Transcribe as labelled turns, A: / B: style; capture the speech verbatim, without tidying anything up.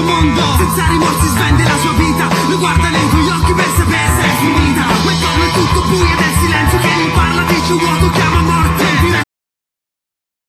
A: mondo. Senza rimorsi svende la sua vita, lui guarda